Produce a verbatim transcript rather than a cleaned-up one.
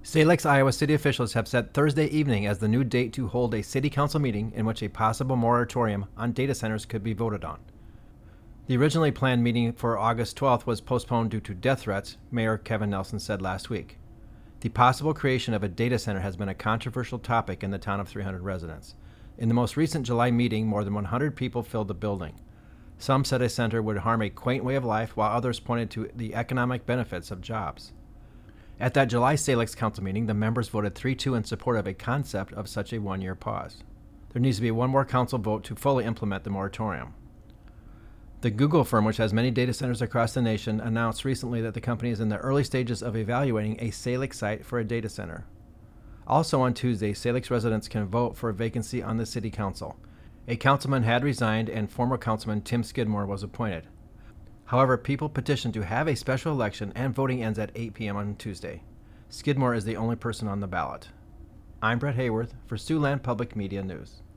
Salix, Iowa city officials have set Thursday evening as the new date to hold a city council meeting in which a possible moratorium on data centers could be voted on. The originally planned meeting for August twelfth was postponed due to death threats, Mayor Kevin Nelson said last week. The possible creation of a data center has been a controversial topic in the town of three hundred residents. In the most recent July meeting, more than one hundred people filled the building. Some said a center would harm a quaint way of life, while others pointed to the economic benefits of jobs. At that July Salix Council meeting, the members voted three two in support of a concept of such a one-year pause. There needs to be one more council vote to fully implement the moratorium. The Google firm, which has many data centers across the nation, announced recently that the company is in the early stages of evaluating a Salix site for a data center. Also on Tuesday, Salix residents can vote for a vacancy on the city council. A councilman had resigned and former councilman Tim Skidmore was appointed. However, people petitioned to have a special election and voting ends at eight p.m. on Tuesday. Skidmore is the only person on the ballot. I'm Brett Hayworth for Siouxland Public Media News.